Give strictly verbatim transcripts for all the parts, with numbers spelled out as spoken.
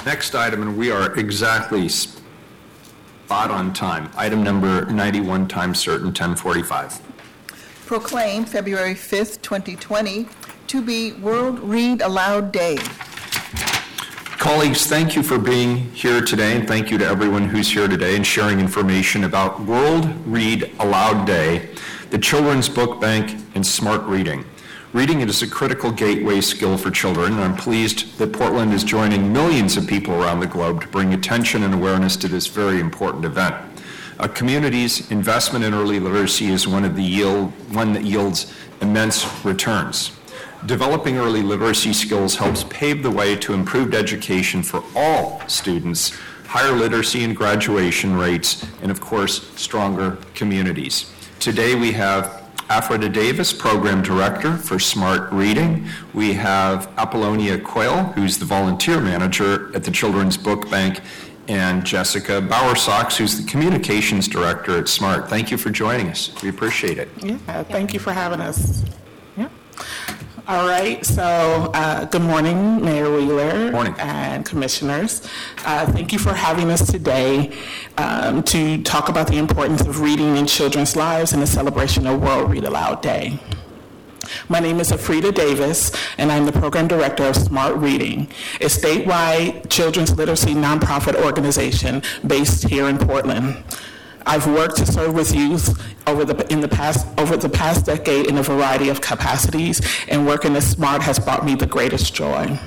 Next item, and we are exactly spot on time. Item number ninety-one, time certain, ten forty-five. Proclaim February fifth, twenty twenty to be World Read Aloud Day. Colleagues, thank you for being here today, and thank you to everyone who's here today and sharing information about World Read Aloud Day, the Children's Book Bank, and smart reading. Reading is a critical gateway skill for children, and I'm pleased that Portland is joining millions of people around the globe to bring attention and awareness to this very important event. A community's investment in early literacy is one of the yield, one that yields immense returns. Developing early literacy skills helps pave the way to improved education for all students, higher literacy and graduation rates, and of course, stronger communities. Today we have Afrida Davis, Program Director for Smart Reading. We have Apollonia Quayle, who's the Volunteer Manager at the Children's Book Bank, and Jessica Bowersox, who's the Communications Director at SMART. Thank you for joining us. We appreciate it. Yeah, thank you for having us. Yeah. All right, so uh, good morning, Mayor Wheeler. Morning. And commissioners. Uh, thank you for having us today um, to talk about the importance of reading in children's lives in the celebration of World Read Aloud Day. My name is Afrida Davis, and I'm the Program Director of Smart Reading, a statewide children's literacy nonprofit organization based here in Portland. I've worked to serve with youth over the in the past over the past decade in a variety of capacities, and working at SMART has brought me the greatest joy.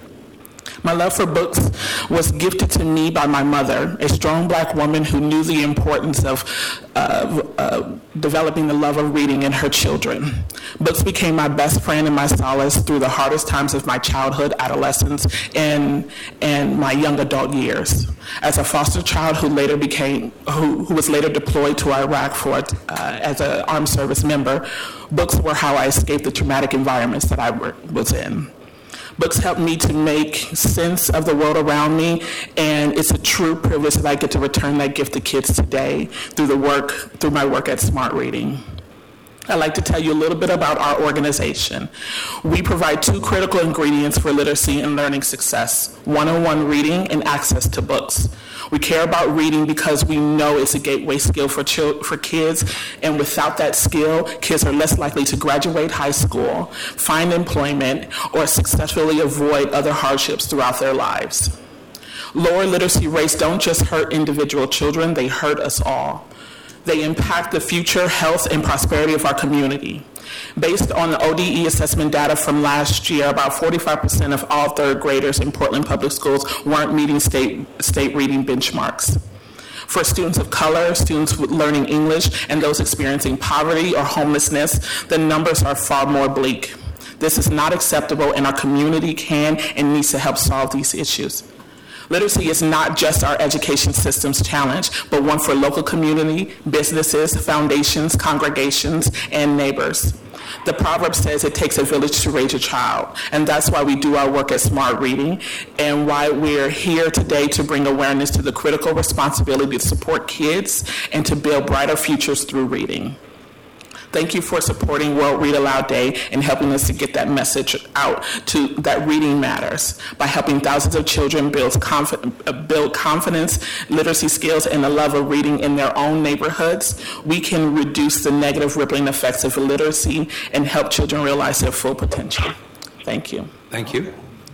My love for books was gifted to me by my mother, a strong Black woman who knew the importance of uh, uh, developing the love of reading in her children. Books became my best friend and my solace through the hardest times of my childhood, adolescence, and and my young adult years. As a foster child who later became, who, who was later deployed to Iraq for uh, as an armed service member, books were how I escaped the traumatic environments that I were, was in. Books help me to make sense of the world around me, and it's a true privilege that I get to return that gift to kids today through the work, through my work at Smart Reading. I'd like to tell you a little bit about our organization. We provide two critical ingredients for literacy and learning success: one-on-one reading and access to books. We care about reading because we know it's a gateway skill for chil- for kids, and without that skill, kids are less likely to graduate high school, find employment, or successfully avoid other hardships throughout their lives. Lower literacy rates don't just hurt individual children, they hurt us all. They impact the future health and prosperity of our community. Based on the O D E assessment data from last year, about forty-five percent of all third graders in Portland Public Schools weren't meeting state, state reading benchmarks. For students of color, students learning English, and those experiencing poverty or homelessness, the numbers are far more bleak. This is not acceptable, and our community can and needs to help solve these issues. Literacy is not just our education system's challenge, but one for local community, businesses, foundations, congregations, and neighbors. The proverb says it takes a village to raise a child, and that's why we do our work at Smart Reading, and why we're here today to bring awareness to the critical responsibility to support kids and to build brighter futures through reading. Thank you for supporting World Read Aloud Day and helping us to get that message out to that reading matters by helping thousands of children build, confi- build confidence, literacy skills, and a love of reading in their own neighborhoods. We can reduce the negative rippling effects of illiteracy and help children realize their full potential. Thank you. Thank you.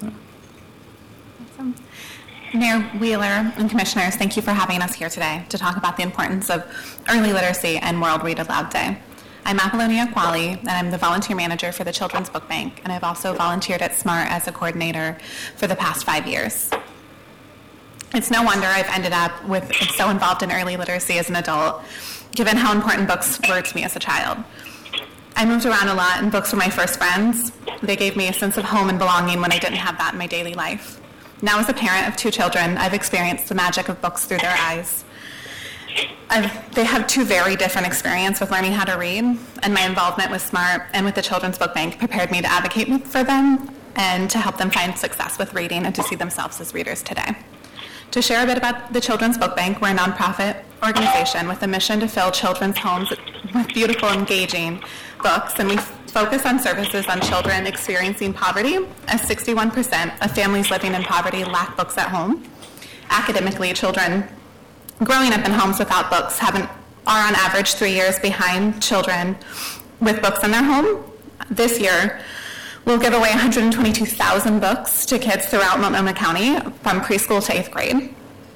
Awesome. Mayor Wheeler and Commissioners, thank you for having us here today to talk about the importance of early literacy and World Read Aloud Day. I'm Apollonia Quayle, and I'm the volunteer manager for the Children's Book Bank, and I've also volunteered at SMART as a coordinator for the past five years. It's no wonder I've ended up with so involved in early literacy as an adult, given how important books were to me as a child. I moved around a lot, and books were my first friends. They gave me a sense of home and belonging when I didn't have that in my daily life. Now, as a parent of two children, I've experienced the magic of books through their eyes. I've, they have two very different experiences with learning how to read, and my involvement with SMART and with the Children's Book Bank prepared me to advocate for them and to help them find success with reading and to see themselves as readers today. To share a bit about the Children's Book Bank, we're a nonprofit organization with a mission to fill children's homes with beautiful, engaging books, and we focus on services on children experiencing poverty, as sixty-one percent of families living in poverty lack books at home. Academically, children growing up in homes without books have an, are on average three years behind children with books in their home. This year, we'll give away one hundred twenty-two thousand books to kids throughout Multnomah County from preschool to eighth grade,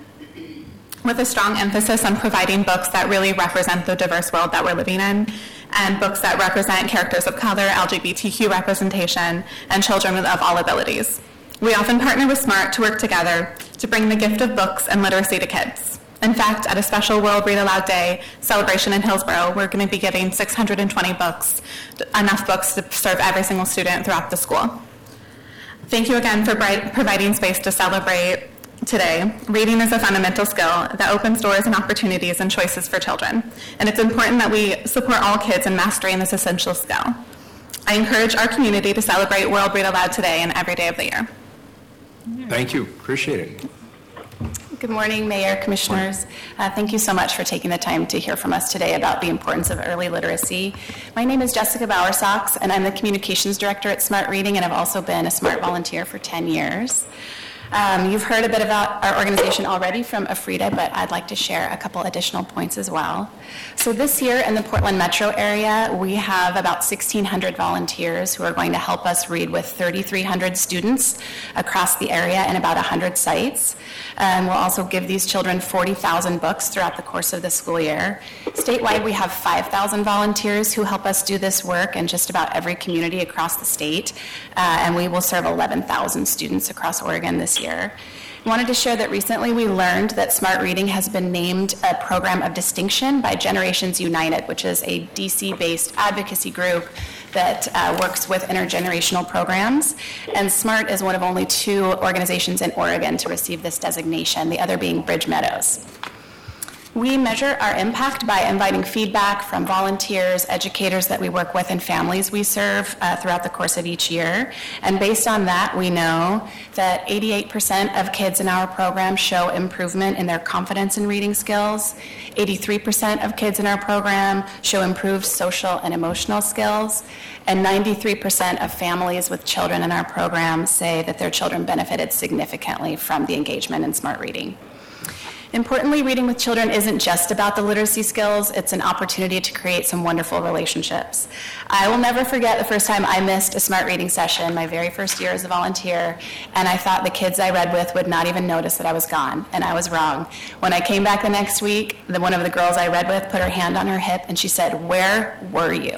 with a strong emphasis on providing books that really represent the diverse world that we're living in, and books that represent characters of color, L G B T Q representation, and children of all abilities. We often partner with SMART to work together to bring the gift of books and literacy to kids. In fact, at a special World Read Aloud Day celebration in Hillsborough, we're going to be giving six hundred twenty books, enough books to serve every single student throughout the school. Thank you again for bright, providing space to celebrate today. Reading is a fundamental skill that opens doors and opportunities and choices for children, and it's important that we support all kids in mastering this essential skill. I encourage our community to celebrate World Read Aloud today and every day of the year. Thank you. Appreciate it. Good morning, Mayor, Commissioners. Uh, thank you so much for taking the time to hear from us today about the importance of early literacy. My name is Jessica Bowersox, and I'm the Communications Director at Smart Reading, and I've also been a SMART volunteer for ten years. Um, you've heard a bit about our organization already from Afrida, but I'd like to share a couple additional points as well. So this year in the Portland metro area, we have about sixteen hundred volunteers who are going to help us read with thirty-three hundred students across the area and about one hundred sites. Um, we'll also give these children forty thousand books throughout the course of the school year. Statewide, we have five thousand volunteers who help us do this work in just about every community across the state, uh, and we will serve eleven thousand students across Oregon this year. I wanted to share that recently we learned that Smart Reading has been named a program of distinction by Generations United, which is a D C-based advocacy group that uh, works with intergenerational programs. And SMART is one of only two organizations in Oregon to receive this designation, the other being Bridge Meadows. We measure our impact by inviting feedback from volunteers, educators that we work with, and families we serve uh, throughout the course of each year. And based on that, we know that eighty-eight percent of kids in our program show improvement in their confidence in reading skills. eighty-three percent of kids in our program show improved social and emotional skills. And ninety-three percent of families with children in our program say that their children benefited significantly from the engagement in Smart Reading. Importantly, reading with children isn't just about the literacy skills, it's an opportunity to create some wonderful relationships. I will never forget the first time I missed a Smart Reading session, my very first year as a volunteer, and I thought the kids I read with would not even notice that I was gone, and I was wrong. When I came back the next week, the, one of the girls I read with put her hand on her hip and she said, "Where were you?"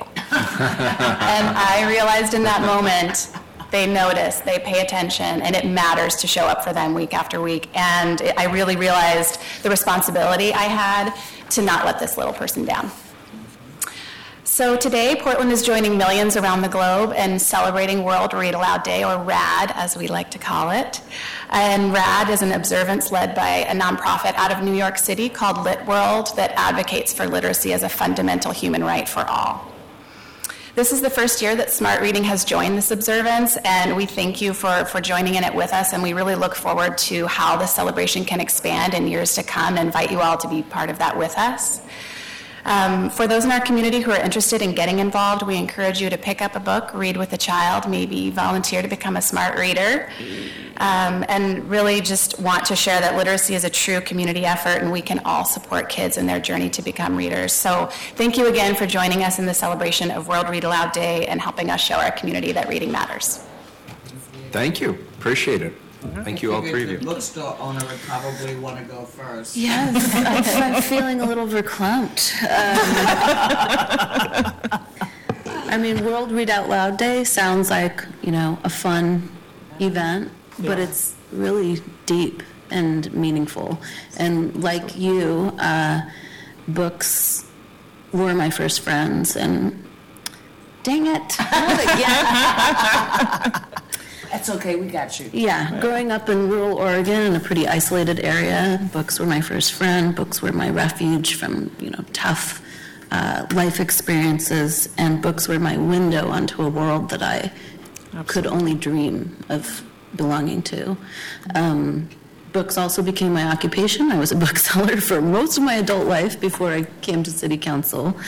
And I realized in that moment, they notice, they pay attention, and it matters to show up for them week after week. And it, I really realized the responsibility I had to not let this little person down. So today, Portland is joining millions around the globe in celebrating World Read Aloud Day, or RAD, as we like to call it. And RAD is an observance led by a nonprofit out of New York City called Lit World that advocates for literacy as a fundamental human right for all. This is the first year that Smart Reading has joined this observance, and we thank you for, for joining in it with us, and we really look forward to how the celebration can expand in years to come and invite you all to be part of that with us. Um, for those in our community who are interested in getting involved, we encourage you to pick up a book, read with a child, maybe volunteer to become a smart reader, um, and really just want to share that literacy is a true community effort and we can all support kids in their journey to become readers. So thank you again for joining us in the celebration of World Read Aloud Day and helping us show our community that reading matters. Thank you. Appreciate it. Thank you, all three of The you. bookstore owner would probably want to go first. Yes, I'm, I'm feeling a little verklempt. Um, I mean, World Read Out Loud Day sounds like, you know, a fun event, but it's really deep and meaningful. And like you, uh, books were my first friends, and dang it, not again. That's okay, we got you. Yeah, growing up in rural Oregon in a pretty isolated area, books were my first friend. Books were my refuge from, you know, tough uh, life experiences, and books were my window onto a world that I Absolutely. could only dream of belonging to. Um, books also became my occupation. I was a bookseller for most of my adult life before I came to city council.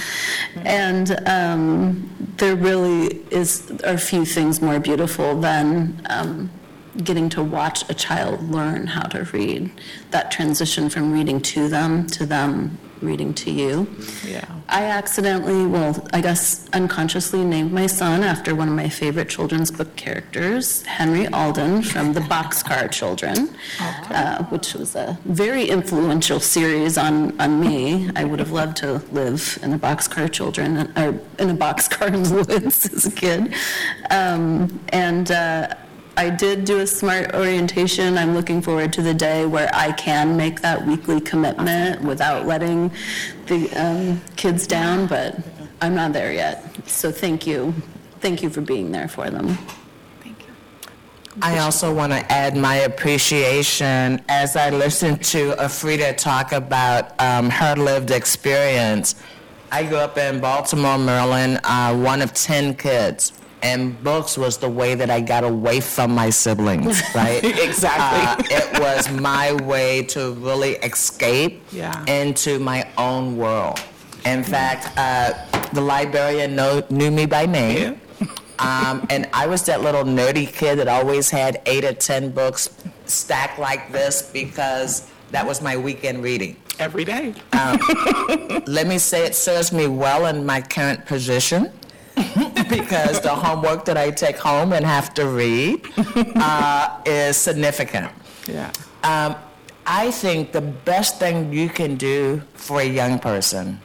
And um, there really is are few things more beautiful than um, getting to watch a child learn how to read. That transition from reading to them to them reading to you. Yeah. I accidentally, well, I guess unconsciously named my son after one of my favorite children's book characters, Henry Alden from the Boxcar Children, uh, which was a very influential series on, on me. I would have loved to live in a Boxcar Children, or in a boxcar in the woods as a kid. Um, and uh, I did do a SMART orientation. I'm looking forward to the day where I can make that weekly commitment without letting the um, kids down, but I'm not there yet. So thank you. Thank you for being there for them. Thank you. I also want to add my appreciation as I listened to Afrida talk about um, her lived experience. I grew up in Baltimore, Maryland, uh, one of ten kids. And books was the way that I got away from my siblings, right? Exactly. Uh, it was my way to really escape Yeah. into my own world. In fact, uh, the librarian know, knew me by name. Um, and I was that little nerdy kid that always had eight or ten books stacked like this because that was my weekend reading. Every day. Let me say it serves me well in my current position. Because the homework that I take home and have to read uh, is significant. Yeah. Um, I think the best thing you can do for a young person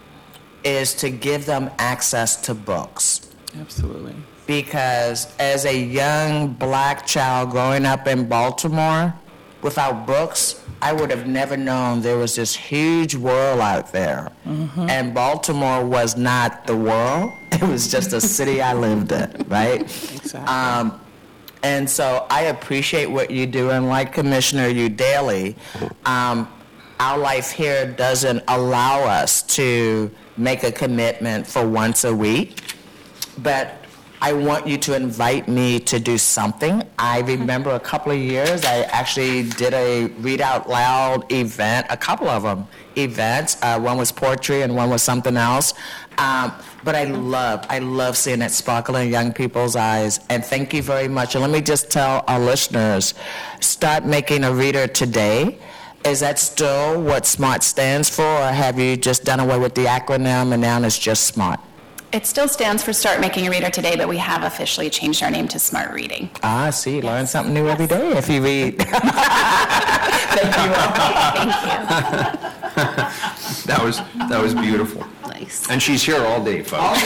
is to give them access to books. Absolutely. Because as a young black child growing up in Baltimore, without books, I would have never known there was this huge world out there. Mm-hmm. And Baltimore was not the world. It was just a city I lived in, right? Exactly. Um, and so I appreciate what you do. And like Commissioner Udaley, um, our life here doesn't allow us to make a commitment for once a week. But I want you to invite me to do something. I remember a couple of years, I actually did a read out loud event, a couple of them events. Uh, one was poetry and one was something else. Um, but I love, I love seeing that sparkle in young people's eyes. And thank you very much. And let me just tell our listeners, start making a reader today. Is that still what SMART stands for, or have you just done away with the acronym and now it's just SMART? It still stands for Start Making a Reader Today, but we have officially changed our name to Smart Reading. Ah, see, learn something new every day if you read. Thank you. Thank you. That was, that was beautiful. Nice. And she's here all day, folks.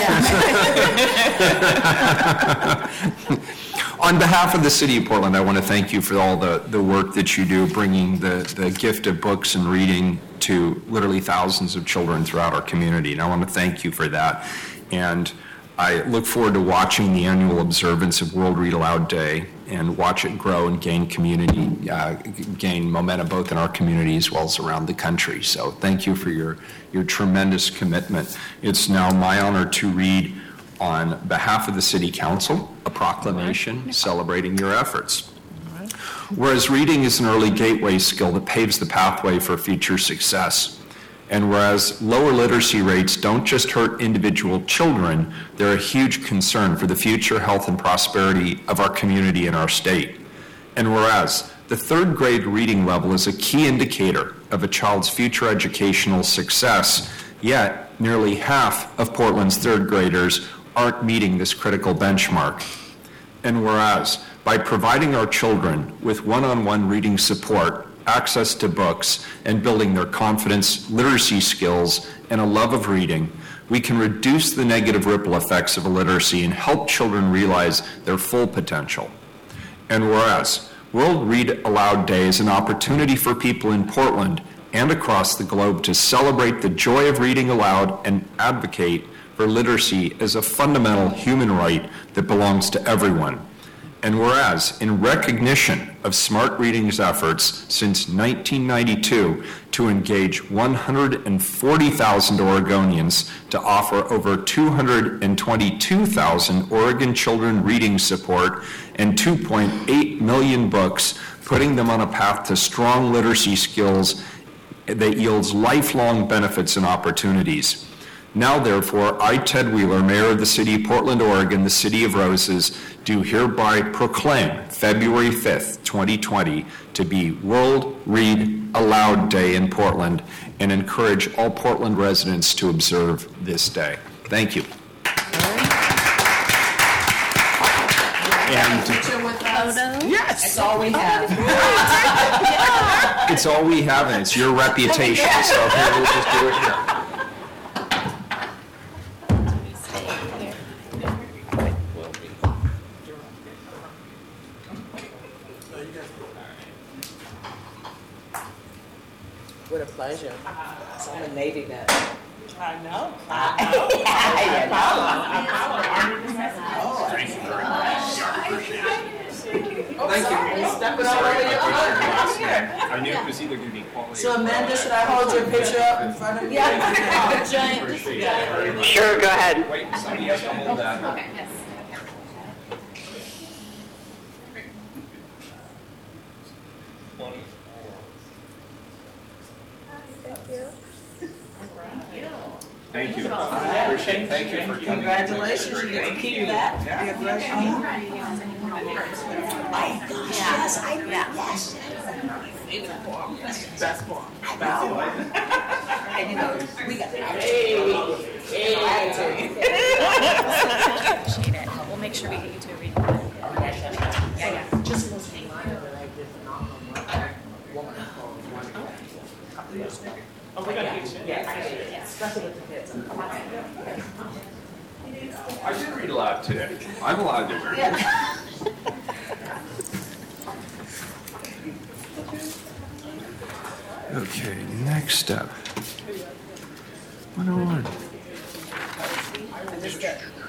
On behalf of the City of Portland, I want to thank you for all the, the work that you do, bringing the, the gift of books and reading to literally thousands of children throughout our community. And I want to thank you for that. And I look forward to watching the annual observance of World Read Aloud Day and watch it grow and gain community, uh, gain momentum both in our community as well as around the country. So thank you for your, your tremendous commitment. It's now my honor to read on behalf of the City Council a proclamation celebrating your efforts. Whereas reading is an early gateway skill that paves the pathway for future success. And whereas lower literacy rates don't just hurt individual children, they're a huge concern for the future health and prosperity of our community and our state. And whereas the third grade reading level is a key indicator of a child's future educational success, yet nearly half of Portland's third graders aren't meeting this critical benchmark. And whereas by providing our children with one-on-one reading support, access to books, and building their confidence, literacy skills, and a love of reading, we can reduce the negative ripple effects of illiteracy and help children realize their full potential. And whereas World Read Aloud Day is an opportunity for people in Portland and across the globe to celebrate the joy of reading aloud and advocate for literacy as a fundamental human right that belongs to everyone. And whereas, in recognition of Smart Reading's efforts since nineteen ninety-two to engage one hundred forty thousand Oregonians to offer over two hundred twenty-two thousand Oregon children reading support and two point eight million books, putting them on a path to strong literacy skills that yields lifelong benefits and opportunities. Now, therefore, I, Ted Wheeler, Mayor of the City of Portland, Oregon, the City of Roses, do hereby proclaim February fifth, twenty twenty, to be World Read Aloud Day in Portland, and encourage all Portland residents to observe this day. Thank you. And Yes. That's all we have. it's all we have, and it's your reputation, so here, we'll just do it here. What a pleasure. So I'm a Navy vet. I know. Thank you very much. Thank you. Step it all over your I knew it was either going to be quality. So Amanda, should I hold your picture up in front of you? Yeah. Giant. Sure, go ahead. Wait, somebody has to hold that. Okay, yes. Thank you. I appreciate it. Thank you for coming. Congratulations, you get to keep that. God bless you. Oh, gosh, yes, I, yes. Best one. And you know, we got. Appreciate it. We'll make sure we get you to a reading. Yeah, yeah. Just listening. Oh, we got to get you. I did read aloud today. I'm allowed to read. Okay, next step. one oh one.